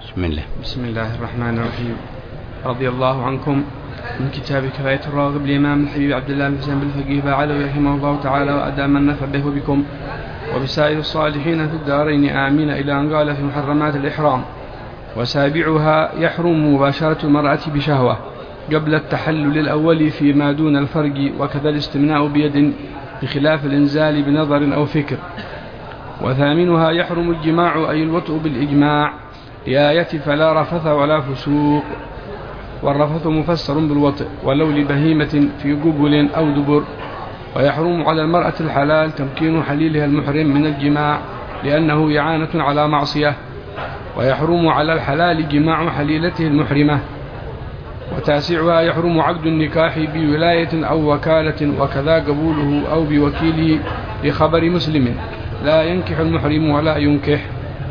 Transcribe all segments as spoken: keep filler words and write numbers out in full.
بسم الله. بسم الله الرحمن الرحيم. رضي الله عنكم. من كتاب كفاية الراغب لإمام الحبيب عبد الله بن حسين بالفقيه فعلوي رحمه الله تعالى وأدام النفع به بكم وبسائر الصالحين في الدارين آمين، إلى أن قال في محرمات الإحرام: وسابعها يحرم مباشرة المرأة بشهوة قبل التحلل الأول فيما دون الفرج، وكذا الاستمناء بيد بخلاف الإنزال بنظر أو فكر. وثامنها يحرم الجماع أي الوطء بالإجماع لآية فلا رفث ولا فسوق، والرفث مفسر بالوطء ولو لبهيمة في قبل أو دبر. ويحرم على المرأة الحلال تمكين حليلها المحرم من الجماع لأنه إعانة على معصية. ويحرم على الحلال جماع حليلته المحرمة. وتاسعها يحرم عقد النكاح بولاية أو وكالة، وكذا قبوله أو بوكيله لخبر مسلم: لا ينكح المحرم ولا ينكح.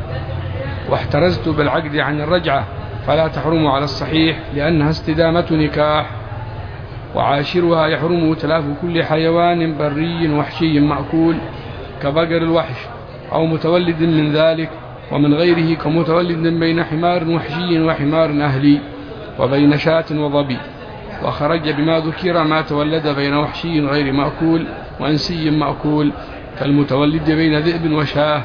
واحترزت بالعقد عن الرجعة فلا تحرم على الصحيح لأنها استدامة نكاح. وعاشرها يحرم تلاف كل حيوان بري وحشي مأكول كبقر الوحش أو متولد من ذلك، ومن غيره كمتولد بين حمار وحشي وحمار أهلي، وبين شاة وظبي. وخرج بما ذكر ما تولد بين وحشي غير مأكول وأنسي مأكول كالمتولد بين ذئب وشاه.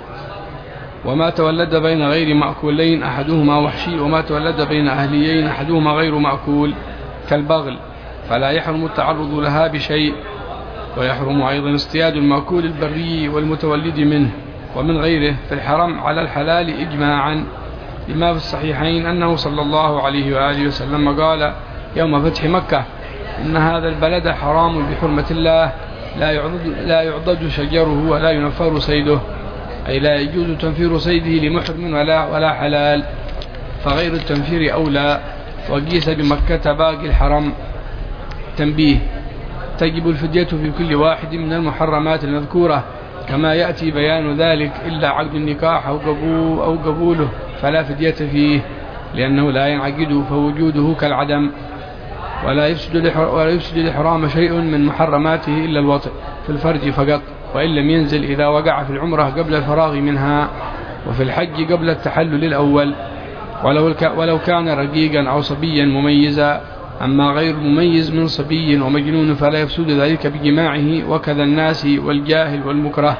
وما تولد بين غير مأكولين أحدهما وحشي، وما تولد بين أهليين أحدهما غير مأكول كالبغل، فلا يحرم التعرض لها بشيء. ويحرم أيضا اصطياد المأكول البري والمتولد منه ومن غيره في الحرم على الحلال إجماعا، لما في الصحيحين أنه صلى الله عليه وآله وسلم قال يوم فتح مكة: إن هذا البلد حرام بحرمة الله، لا يعضد, لا يعضد شجره ولا ينفر صيده، أي لا يجوز تنفير صيده لمحرم ولا, ولا حلال، فغير التنفير أولى. وقيس بمكة باقي الحرم. تنبيه: تجب الفدية في كل واحد من المحرمات المذكورة كما يأتي بيان ذلك، إلا عقد النكاح أو, قبول أو قبوله فلا فدية فيه لأنه لا ينعقد فوجوده كالعدم. ولا يفسد ولا يفسد الإحرام شيء من محرماته إلا الوطء في الفرج فقط، وإن لم ينزل إذا وقع في العمرة قبل الفراغ منها، وفي الحج قبل التحلل الأول، ولو, ولو كان رقيقا أو صبيا مميزا. أما غير مميز من صبي ومجنون فلا يفسد ذلك بجماعه، وكذا الناس والجاهل والمكره.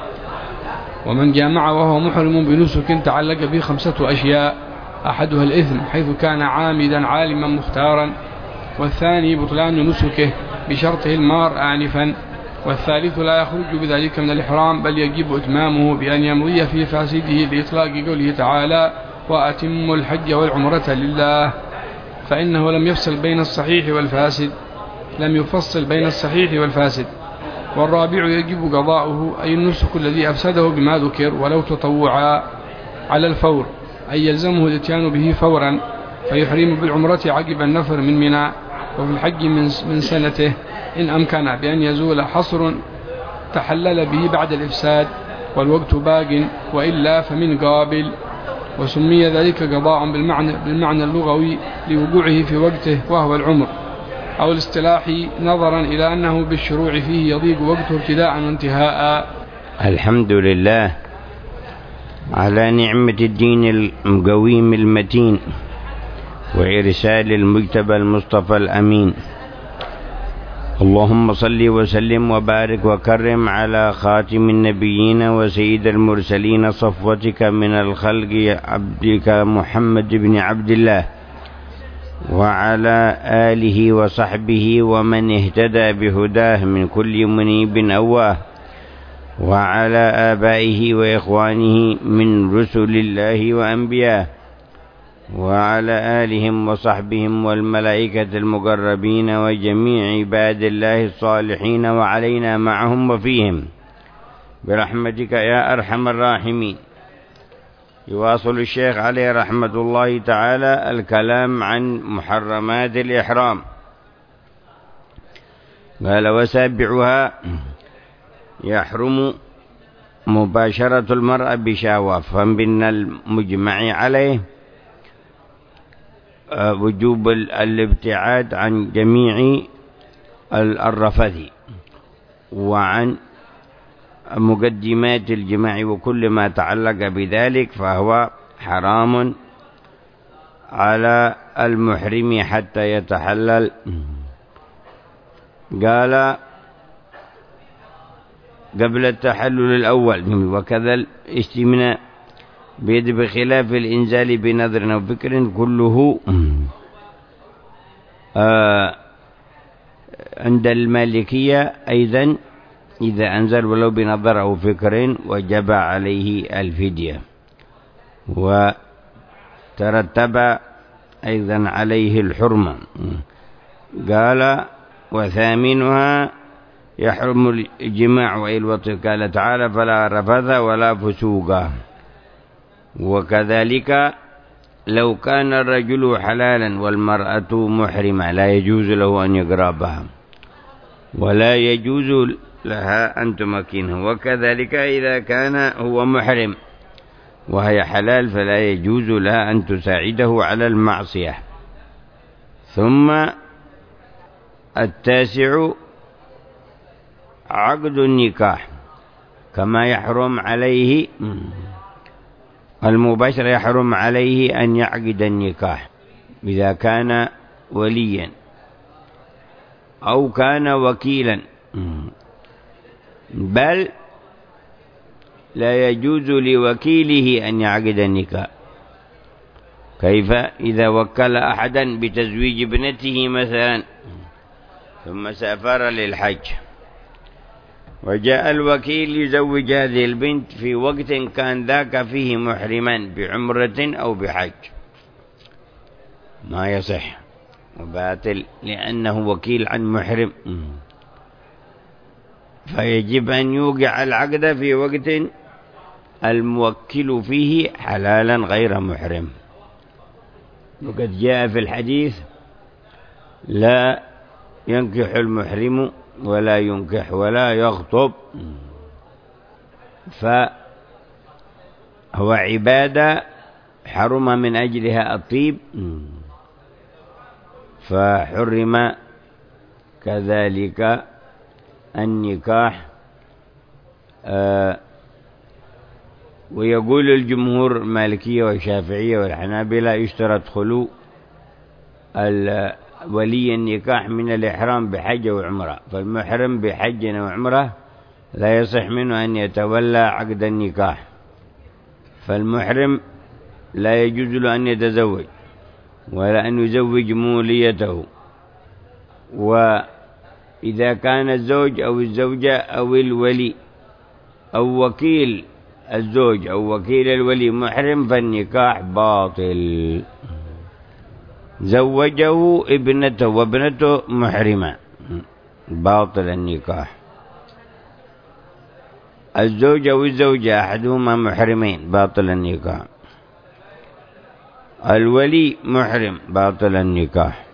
ومن جامع وهو محرم بنسك تعلق به خمسة أشياء: أحدها الإثم حيث كان عامدا عالما مختارا، والثاني بطلان نسكه بشرطه المار آنفا، والثالث لا يخرج بذلك من الإحرام بل يجب إتمامه بأن يمضي في فاسده لإطلاق قوله تعالى: وأتموا الحج والعمرة لله، فإنه لم يفصل بين الصحيح والفاسد لم يفصل بين الصحيح والفاسد. والرابع يجب قضاؤه أي النسك الذي أفسده بما ذكر ولو تطوعا على الفور، أي يلزمه الاتيان به فورا، فيحرم بالعمرة عقب النفر من منى، وفي الحج من سنته إن أمكن بأن يزول حصر تحلل به بعد الإفساد والوقت باق، وإلا فمن قابل. وسمي ذلك قضاء بالمعنى, بالمعنى اللغوي لوقوعه في وقته وهو العمر، أو الاصطلاحي نظرا إلى أنه بالشروع فيه يضيق وقته ابتداء وانتهاء. الحمد لله على نعمة الدين القويم المتين وإرسال المجتبى المصطفى الأمين. اللهم صل وسلم وبارك وكرم على خاتم النبيين وسيد المرسلين صفوتك من الخلق عبدك محمد بن عبد الله، وعلى آله وصحبه ومن اهتدى بهداه من كل منيب أواه، وعلى آبائه وإخوانه من رسل الله وأنبياه، وعلى آلهم وصحبهم والملائكة المقربين وجميع عباد الله الصالحين، وعلينا معهم وفيهم برحمتك يا أرحم الراحمين. يواصل الشيخ عليه رحمة الله تعالى الكلام عن محرمات الإحرام. قال: وسابعها يحرم مباشرة المرأة بشهوة، فمن المجمع عليه وجوب الابتعاد عن جميع الرفث وعن مقدمات الجماع وكل ما تعلق بذلك، فهو حرام على المحرم حتى يتحلل. قال قبل التحلل الأول، وكذا الاستمناء بيد بخلاف الإنزال بنظر أو فكر كله آه عند المالكية أيضا إذا أنزل ولو بنظر أو فكر وجب عليه الفدية، وترتب أيضا عليه الحرمة. قال وثامنها يحرم الجماع والوطء، قال تعالى فلا رفث ولا فسوق. وكذلك لو كان الرجل حلالا والمرأة محرمة لا يجوز له أن يقربها ولا يجوز لها أن تمكنه، وكذلك إذا كان هو محرم وهي حلال فلا يجوز لها أن تساعده على المعصية. ثم التاسع عقد النكاح، كما يحرم عليه المباشر يحرم عليه أن يعقد النكاح إذا كان وليا أو كان وكيلا، بل لا يجوز لوكيله أن يعقد النكاح. كيف؟ إذا وكل أحدا بتزويج ابنته مثلا ثم سافر للحج وجاء الوكيل يزوج هذه البنت في وقت كان ذاك فيه محرما بعمرة أو بحج، ما يصح وباطل لأنه وكيل عن محرم، فيجب أن يوقع العقد في وقت الموكل فيه حلالا غير محرم. وقد جاء في الحديث لا ينكح المحرم ولا ينكح ولا يخطب، فهو عبادة حرم من أجلها الطيب، فحرم كذلك النكاح. آه ويقول الجمهور المالكية والشافعية والحنابلة يشترط خلو ولي النكاح من الإحرام بحج وعمرة، فالمحرم بحج وعمرة لا يصح منه أن يتولى عقد النكاح، فالمحرم لا يجوز له أن يتزوج ولا أن يزوج موليته. وإذا كان الزوج أو الزوجة أو الولي أو وكيل الزوج أو وكيل الولي محرم فالنكاح باطل. زوجه ابنته وابنته محرمة باطل النكاح. الزوج أو الزوجة أحدهما محرمين باطل النكاح. الولي محرم باطل النكاح.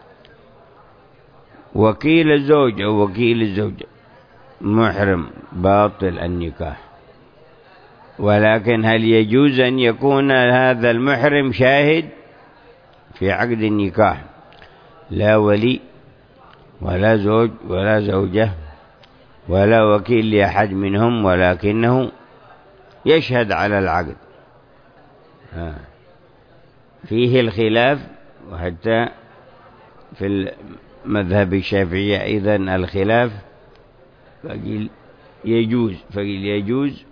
وكيل الزوج أو وكيل الزوجة محرم باطل النكاح. ولكن هل يجوز أن يكون هذا المحرم شاهد في عقد النكاح؟ لا ولي ولا زوج ولا زوجة ولا وكيل لأحد منهم، ولكنه يشهد على العقد. فيه الخلاف، وحتى في المذهب الشافعي أيضا الخلاف، فقيل يجوز فقيل يجوز،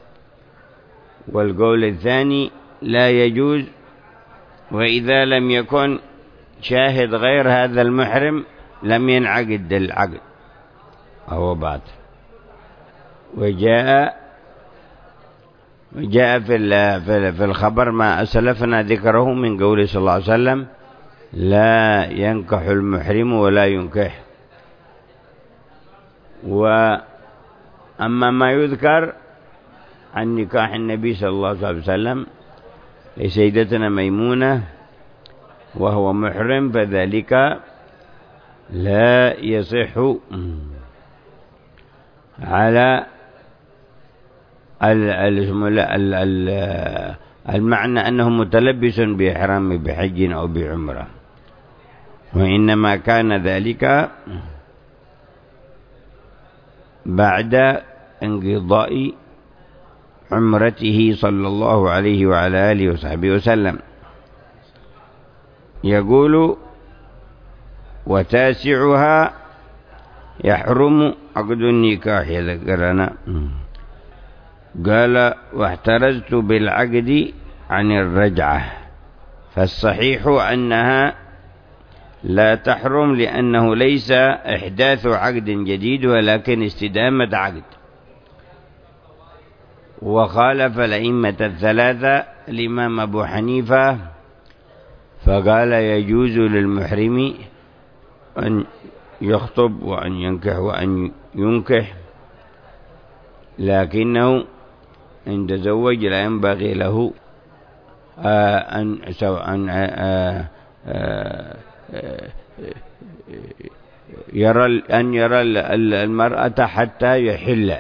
والقول الثاني لا يجوز، وإذا لم يكن شاهد غير هذا المحرم لم ينعقد العقد أو باطل. وجاء وجاء في في الخبر ما أسلفنا ذكره من قوله صلى الله عليه وسلم لا ينكح المحرم ولا ينكح. وأما ما يذكر عن نكاح النبي صلى الله عليه وسلم لسيدتنا ميمونة وهو محرم فذلك لا يصح على المعنى أنه متلبس بإحرام بحج أو بعمرة، وإنما كان ذلك بعد انقضاء عمرته صلى الله عليه وعلى آله وصحبه وسلم. يقول وتاسعها يحرم عقد النكاح يذكرنا. قال واحترزت بالعقد عن الرجعة، فالصحيح أنها لا تحرم لأنه ليس إحداث عقد جديد ولكن استدامة عقد. وخالف الأئمة الثلاثة الإمام أبو حنيفة فقال يجوز للمحرم أن يخطب وأن ينكح وأن ينكح، لكنه إن تزوج لا ينبغي له أن أن يرى أن يرى المرأة حتى يحل.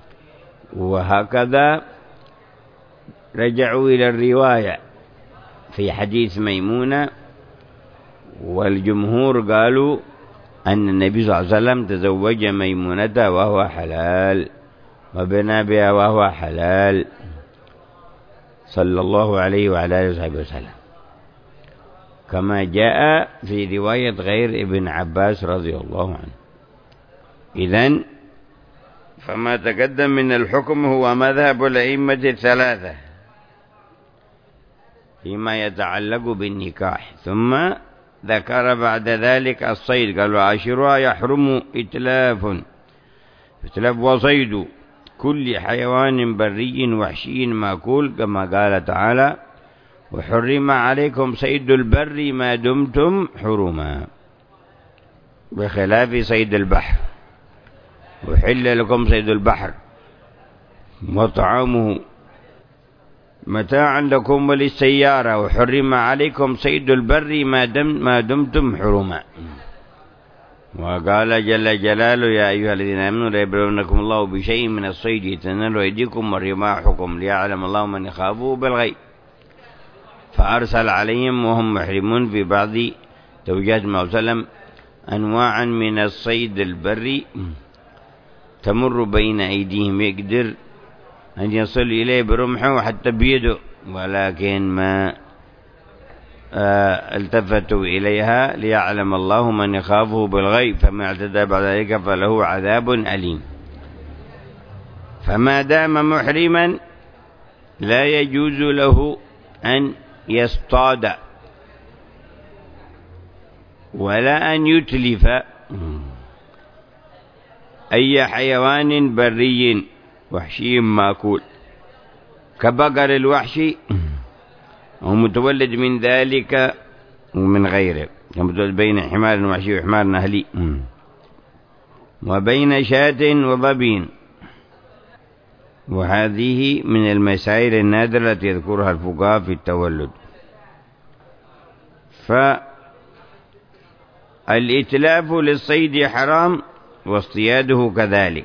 وهكذا رجعوا إلى الرواية في حديث ميمونة، والجمهور قالوا أن النبي صلى الله عليه وسلم تزوج ميمونة وهو حلال وبنى بها وهو حلال صلى الله عليه وعلى آله وصحبه وسلم، كما جاء في رواية غير ابن عباس رضي الله عنه. إذن فما تقدم من الحكم هو مذهب الأئمة الثلاثة فيما يتعلق بالنكاح. ثم ذكر بعد ذلك الصيد، قال وعاشرها يحرم إتلاف إتلاف وصيد كل حيوان بري وحشي مأكول، كما قال تعالى وحرم عليكم صيد البر ما دمتم حرما، بخلاف صيد البحر. وحل لكم صيد البحر وطعامه متاعا لكم وللسيارة، وحرم عليكم صيد البر ما, دم ما دمتم حرما. وقال جل جلاله يا أيها الذين آمنوا لا يبلونكم الله بشيء من الصيد تنالوا أيديكم ورماحكم ليعلم الله من يخافه بالغيب، فأرسل عليهم وهم محرمون في بعض توجيهات النبي صلى الله عليه وسلم أنواعا من الصيد البري تمر بين أيديهم، يقدر أن يصل إليه برمحه حتى بيده، ولكن ما التفتوا إليها ليعلم الله من يخافه بالغيب، فما اعتدى بعد ذلك فله عذاب أليم. فما دام محرما لا يجوز له أن يصطاد ولا أن يتلف أي حيوان بري وحشي مأكول كبقر الوحشي ومتولد من ذلك ومن غيره، متولد بين حمار وحشي وحمار نهلي، وبين شاة وظبين. وهذه من المسائل النادرة التي يذكرها الفقهاء في التولد. فالإتلاف للصيد حرام واصطياده كذلك.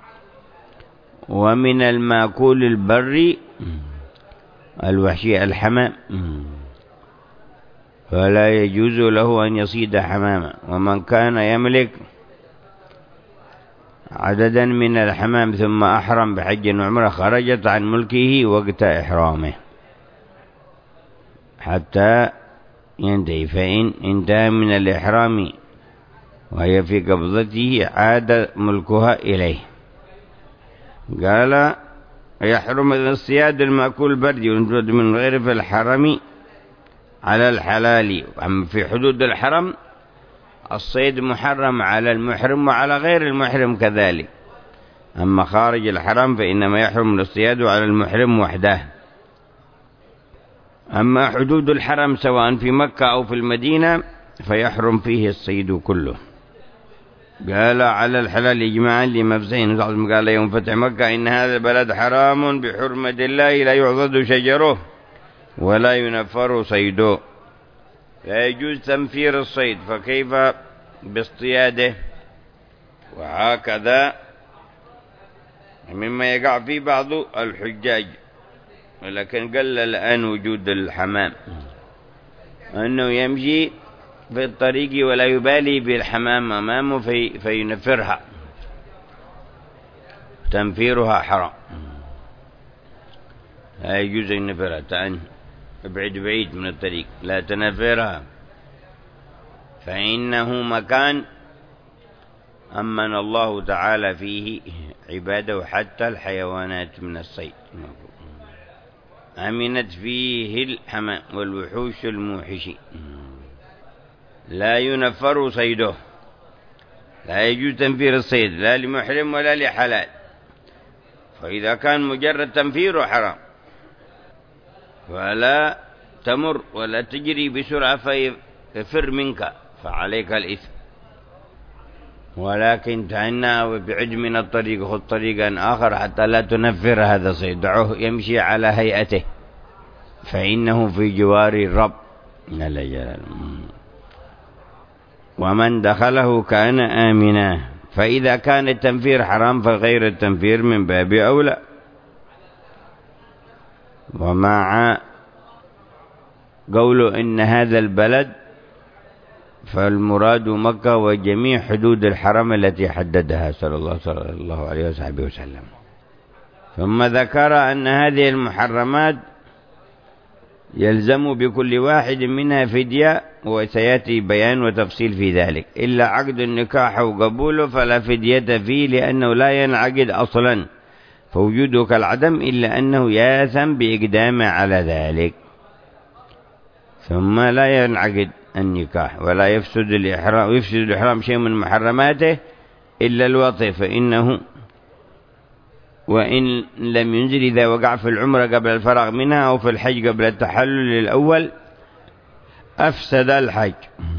ومن المأكول البري الوحشي الحمام، فلا يجوز له أن يصيد حماما. ومن كان يملك عددا من الحمام ثم أحرم بحج وعمرة خرجت عن ملكه وقت إحرامه حتى ينتهي، فإن انتهى من الإحرام وهي في قبضته عاد ملكها إليه. قال يحرم الصياد المأكول البري والمتولد من غير في الحرم على الحلال. أما في حدود الحرم الصيد محرم على المحرم وعلى غير المحرم كذلك. أما خارج الحرم فإنما يحرم الاصطياد على المحرم وحده. أما حدود الحرم سواء في مكة أو في المدينة فيحرم فيه الصيد كله. قال على الحلال إجماعا لمفزين، قال يوم فتح مكة إن هذا البلد حرام بحرمة الله لا يعضد شجره ولا ينفر صيده، لا يجوز تنفير الصيد، فكيف باصطياده؟ وهكذا مما يقع فيه بعض الحجاج، ولكن قل الآن وجود الحمام، أنه يمشي في الطريق ولا يبالي بالحمام أمامه في فينفرها، تنفيرها حرام، لا يجوز أن ينفرها، ابعد بعيد من الطريق لا تنفرها فإنه مكان أمن الله تعالى فيه عباده حتى الحيوانات من الصيد، أمنت فيه الحمام والوحوش الموحش، لا ينفر صيده، لا يجوز تنفير الصيد لا لمحرم ولا لحلال. فإذا كان مجرد تنفيره حرام ولا تمر ولا تجري بسرعة فيفر منك فعليك الإثم، ولكن تعنى وبعد من الطريق، خذ طريقا آخر حتى لا تنفر هذا الصيد، دعوه يمشي على هيئته فإنه في جوار الرب جل جلاله، ومن دخله كان آمنا. فإذا كان التنفير حرام فغير التنفير من باب أولى. ومع قوله إن هذا البلد فالمراد مكة وجميع حدود الحرم التي حددها صلى الله, صلى الله عليه وصحبه وسلم. ثم ذكر أن هذه المحرمات يلزم بكل واحد منها فدية، وسيأتي بيان وتفصيل في ذلك، إلا عقد النكاح وقبوله فلا فدية فيه لأنه لا ينعقد أصلا، فوجوده كالعدم، إلا أنه ياثم بإقدامه على ذلك. ثم لا ينعقد النكاح ولا يفسد الإحرام، ويفسد الإحرام شيء من محرماته إلا الوطي، فإنه وإن لم ينزل إذا وقع في العمرة قبل الفراغ منها أو في الحج قبل التحلل الأول أفسد الحج،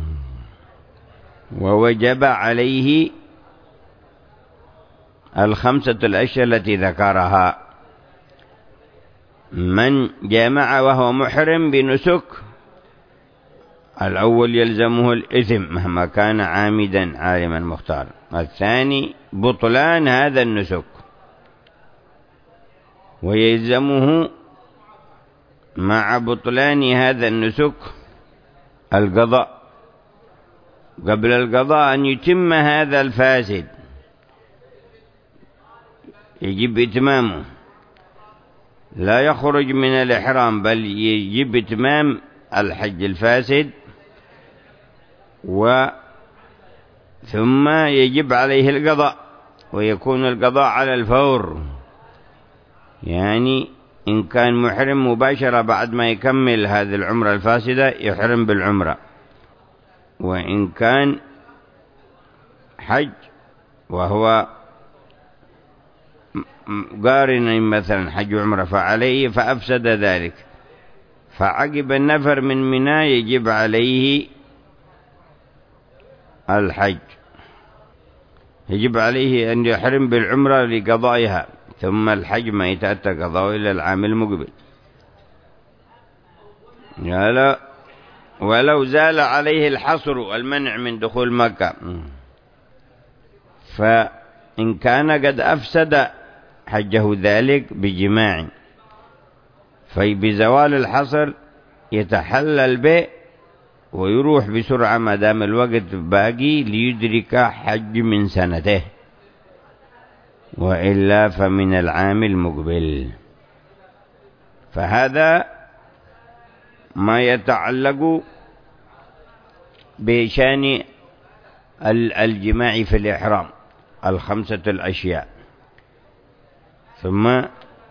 ووجب عليه الخمسة الأشياء التي ذكرها. من جامع وهو محرم بنسك الأول يلزمه الإثم مهما كان عامدا عالما مختار. الثاني بطلان هذا النسك، ويلزمه مع بطلان هذا النسك القضاء، قبل القضاء أن يتم هذا الفاسد، يجب إتمامه، لا يخرج من الإحرام بل يجب إتمام الحج الفاسد، و ثم يجب عليه القضاء، ويكون القضاء على الفور، يعني إن كان محرم مباشرة بعد ما يكمل هذه العمرة الفاسدة يحرم بالعمرة، وإن كان حج وهو قارن مثلا حج وعمرة فعليه فأفسد ذلك، فعقب النفر من منى يجب عليه الحج، يجب عليه أن يحرم بالعمرة لقضائها، ثم الحج ما يتأتى قضاءه إلى العام المقبل. ولو زال عليه الحصر والمنع من دخول مكة، فإن كان قد أفسد حجه ذلك بجماع، فبزوال الحصر يتحلل به ويروح بسرعة ما دام الوقت باقي ليدرك حج من سنته، وإلا فمن العام المقبل. فهذا ما يتعلق بشأن الجماع في الإحرام، الخمسة الأشياء. ثم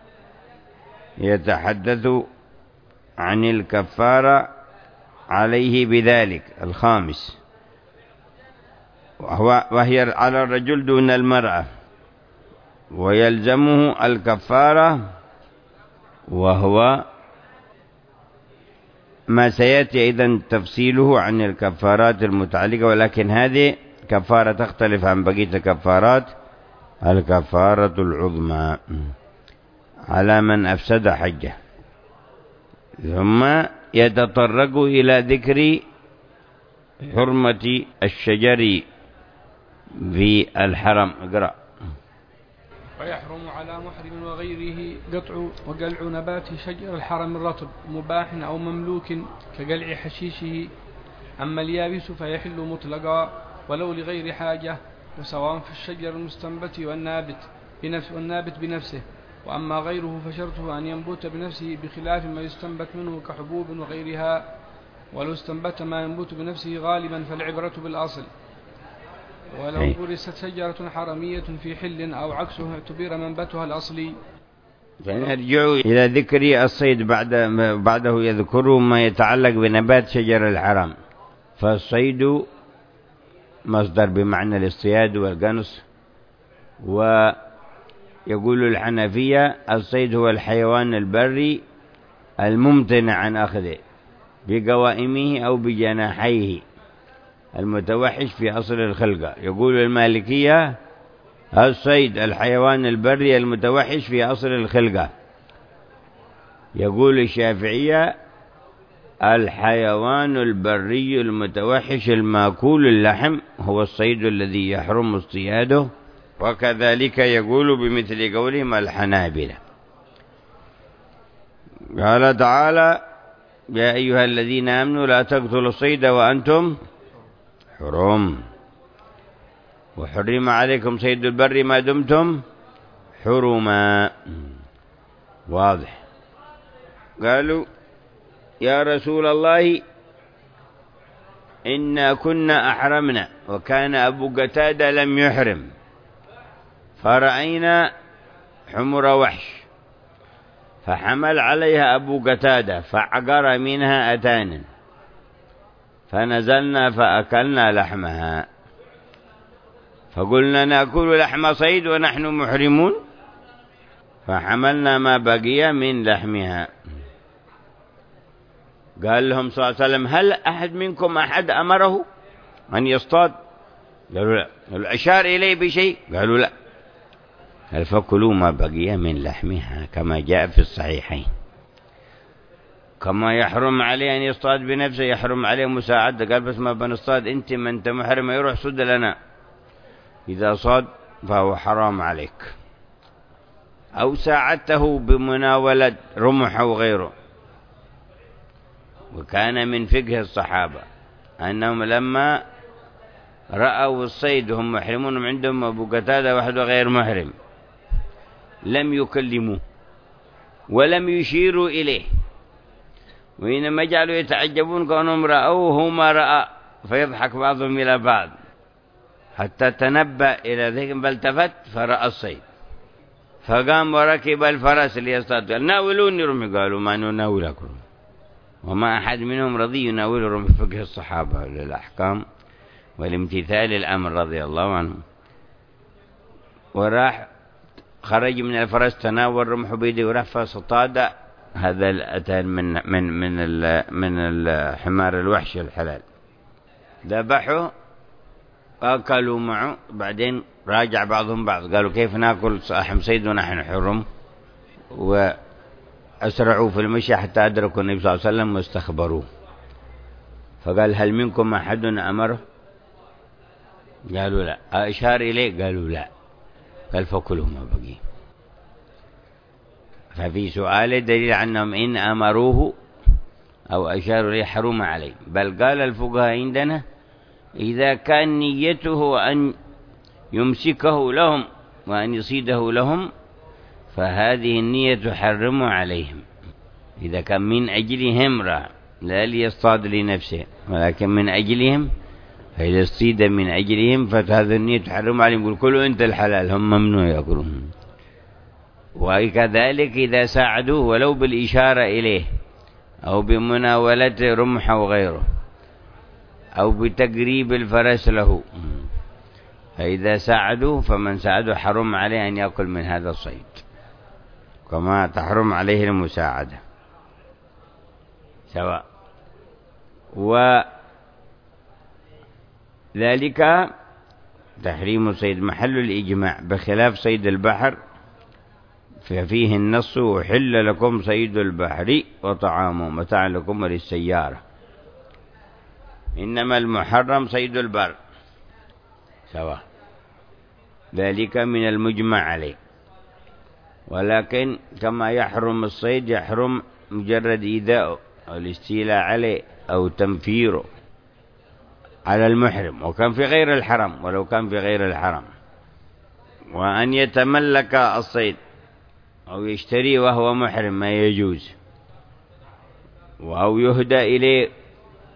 يتحدث عن الكفارة عليه بذلك الخامس، وهو وهي على الرجل دون المرأة، ويلزمه الكفارة، وهو ما سيأتي أيضا تفصيله عن الكفارات المتعلقة، ولكن هذه كفارة تختلف عن بقية الكفارات، الكفارة العظمى على من أفسد حجه. ثم يتطرق إلى ذكر حرمة الشجر في الحرم. اقرأ. ويحرم على محرم وغيره قطع وقلع نبات شجر الحرم الرطب مباح أو مملوك كقلع حشيشه، أما اليابس فيحل مطلقا ولو لغير حاجة، وسواء في الشجر المستنبت والنابت بنفس والنابت بنفسه، وأما غيره فشرطه أن ينبت بنفسه بخلاف ما يستنبت منه كحبوب وغيرها. ولو استنبت ما ينبت بنفسه غالبا فالعبرة بالأصل، ولو غرست شجرة حرمية في حل أو عكسه اعتبر منبتها الأصلي. فنرجع إلى ذكر الصيد بعد بعده يذكر ما يتعلق بنبات شجر الحرام. فالصيد مصدر بمعنى الاصطياد والقنص. ويقول الحنفية الصيد هو الحيوان البري الممتنع عن أخذه بقوائمه أو بجناحيه المتوحش في أصل الخلقة. يقول المالكية الصيد الحيوان البري المتوحش في أصل الخلقة. يقول الشافعية الحيوان البري المتوحش الماكول اللحم هو الصيد الذي يحرم اصطياده. وكذلك يقول بمثل قولهم الحنابلة. قال تعالى يا أيها الذين آمنوا لا تقتلوا الصيد وأنتم حرم وحرم عليكم صيد البر ما دمتم حرما. واضح. قالوا يا رسول الله إنا كنا أحرمنا وكان أبو قتادة لم يحرم فرأينا حمر وحش فحمل عليها أبو قتادة فعقر منها أتانا فنزلنا فأكلنا لحمها فقلنا نأكل لحم صيد ونحن محرمون فحملنا ما بقي من لحمها. قال لهم صلى الله عليه وسلم هل أحد منكم أحد أمره أن يصطاد؟ قالوا لا. قالوا أشار إليه بشيء؟ قالوا لا. قال فكلوا ما بقي من لحمها كما جاء في الصحيحين. كما يحرم عليه أن يصطاد بنفسه يحرم عليه مساعدة. قال بس ما بنصطاد أنت ما أنت محرم يروح صد لنا. إذا صاد فهو حرام عليك. أو ساعدته بمناولة رمح أو غيره. وكان من فقه الصحابة أنهم لما رأوا الصيد هم محرمون عندهم أبو قتادة وحده غير محرم لم يكلموه ولم يشيروا إليه وإنما جعلوا يتعجبون كأنهم رأوه ما رأى فيضحك بعضهم إلى بعض حتى تنبأ إلى ذلك فالتفت فرأى الصيد فقام وركب الفرس ليصطاد. قال ناولوني رمي. قالوا ما نناولكم. وما أحد منهم رضي يناولهم بفقه الصحابة للأحكام والامتثال الأمر رضي الله عنه. وراح خرج من الفرس تناول رمح بيده وراح فاصطاد هذا الأتان من من من من الحمار الوحش الحلال. ذبحه أكلوا معه. بعدين راجع بعضهم بعض قالوا كيف نأكل لحم صيد ونحن حرم. وأسرعوا في المشي حتى أدركوا النبي صلى الله عليه وسلم واستخبروه. فقال هل منكم أحد أمره؟ قالوا لا. أشار إليه؟ قالوا لا. قال فكلوا ما بقي. ففي سؤال دليل عنهم إن أمروه أو أشاروا إليه حرم عليه. بل قال الفقهاء عندنا إذا كان نيته أن يمسكه لهم وأن يصيده لهم فهذه النية تحرم عليهم. إذا كان من أجلهم لا ليصطاد لنفسه ولكن من أجلهم فإذا اصطيد من أجلهم فهذه النية تحرم عليهم. يقول كلوا أنت الحلال هم ممنوع يأكلون. وكذلك إذا ساعدوه ولو بالإشارة إليه أو بمناولة رمح أو غيره أو بتقريب الفرس له فإذا ساعدوه فمن ساعده حرم عليه أن يأكل من هذا الصيد كما تحرم عليه المساعدة سواء. وذلك تحريم صيد محل الإجماع بخلاف صيد البحر ففيه النص وحل لكم صيد البحر وطعامه متاع لكم وللسيارة. إنما المحرم صيد البر سواء. ذلك من المجمع عليه. ولكن كما يحرم الصيد يحرم مجرد إيذاءه أو الاستيلاء عليه أو تنفيره على المحرم وكان في غير الحرم ولو كان في غير الحرم. وأن يتملك الصيد أو يشتري وهو محرم ما يجوز. أو يهدى إليه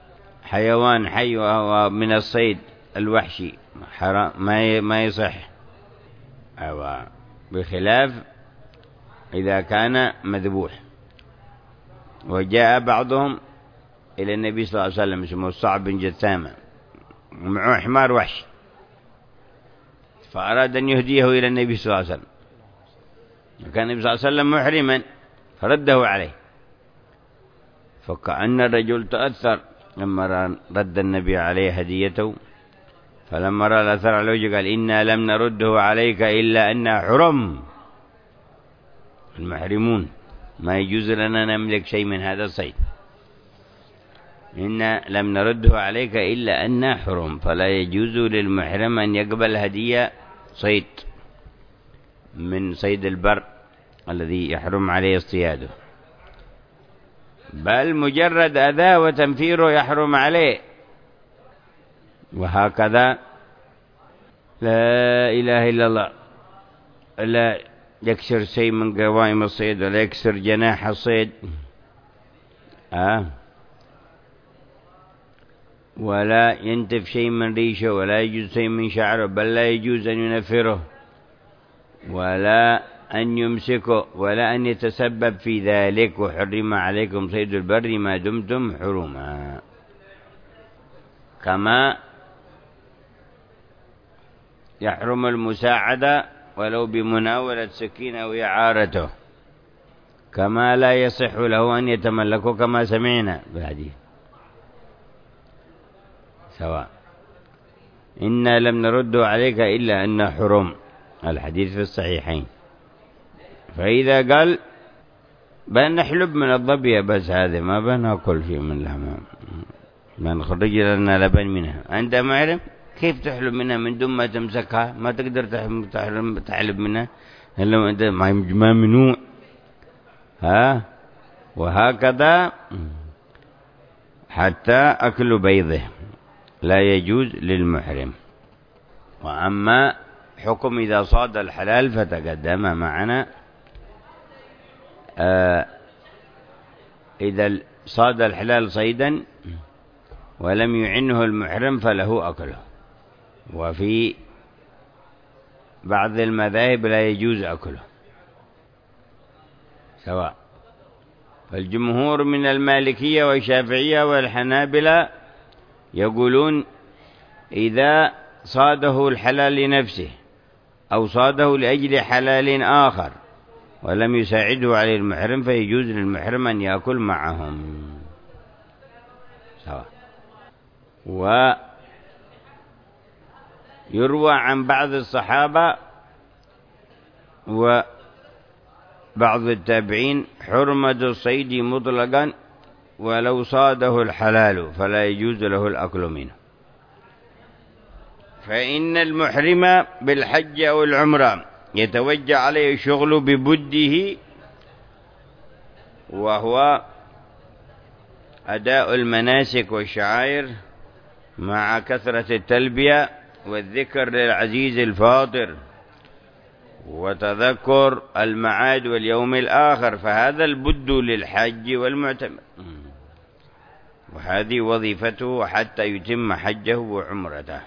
حيوان حي وهو من الصيد الوحشي حرام ما ما يصح، أو بخلاف إذا كان مذبوح. وجاء بعضهم إلى النبي صلى الله عليه وسلم اسمه الصعب بن جثامة ومعه حمار وحش، فأراد أن يهديه إلى النبي صلى الله عليه وسلم، وكان النبي صلى الله عليه وسلم محرما فرده عليه، فكأن الرجل تأثر لما رد النبي عليه هديته، فلما رأى الأثر على وجهه قال إنا لم نرده عليك إلا أنها حرم. المحرمون ما يجوز لنا نملك شيء من هذا الصيد، إنا لم نرده عليك إلا أنها حرم، فلا يجوز للمحرم أن يقبل هدية صيد من صيد البر الذي يحرم عليه اصطياده، بل مجرد أذى وتنفيره يحرم عليه. وهكذا لا إله إلا الله لا يكسر شيء من قوائم الصيد ولا يكسر جناح الصيد آه. ولا ينتف شيء من ريشه ولا يجوز شيء من شعره، بل لا يجوز أن ينفره ولا أن يمسكه ولا أن يتسبب في ذلك. وحرم عليكم صيد البر ما دمتم حرما، كما يحرم المساعدة ولو بمناولة سكين أو إعارته، كما لا يصح له أن يتملكه كما سمعنا بالحديث سواء. إنا لم نرد عليك إلا أن حرم، الحديث في الصحيحين. فإذا قال بنحلب من الضبية بس هذا ما بناكل شيء من لحمها، ما نخرج لنا لبن منها، أنت ما عرف كيف تحلب منها من دون ما تمسكها؟ ما تقدر تحلب منها إلا أنت ما ممنوع. ها وهكذا حتى أكل بيضه لا يجوز للمحرم. وأما حكم إذا صاد الحلال فتقدم معنا. آه إذا صاد الحلال صيدا ولم يعنه المحرم فله أكله، وفي بعض المذاهب لا يجوز أكله سواء. فالجمهور من المالكية والشافعية والحنابلة يقولون إذا صاده الحلال لنفسه أو صاده لأجل حلال آخر ولم يساعده عليه المحرم فيجوز للمحرم أن يأكل معهم سواء. ويروى عن بعض الصحابة وبعض التابعين حرمة الصيد مطلقا ولو صاده الحلال فلا يجوز له الأكل منه. فإن المحرم بالحج أو العمرة يتوجه عليه الشغل ببده، وهو أداء المناسك والشعائر مع كثرة التلبية والذكر للعزيز الفاطر وتذكر المعاد واليوم الآخر، فهذا البد للحج والمعتمر، وهذه وظيفته حتى يتم حجه وعمرته.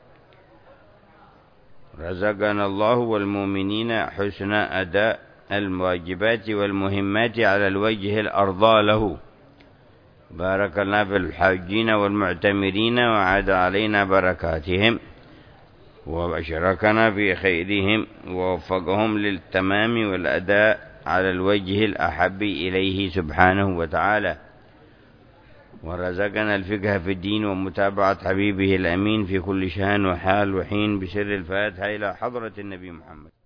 رزقنا الله والمؤمنين حسن أداء الواجبات والمهمات على الوجه الأرضى له. بارك الله في الحاجين والمعتمرين وعاد علينا بركاتهم وأشركنا في خيرهم ووفقهم للتمام والأداء على الوجه الأحب إليه سبحانه وتعالى، ورزقنا الفقه في الدين ومتابعة حبيبه الأمين في كل شان وحال وحين، بسر الفاتحة إلى حضرة النبي محمد.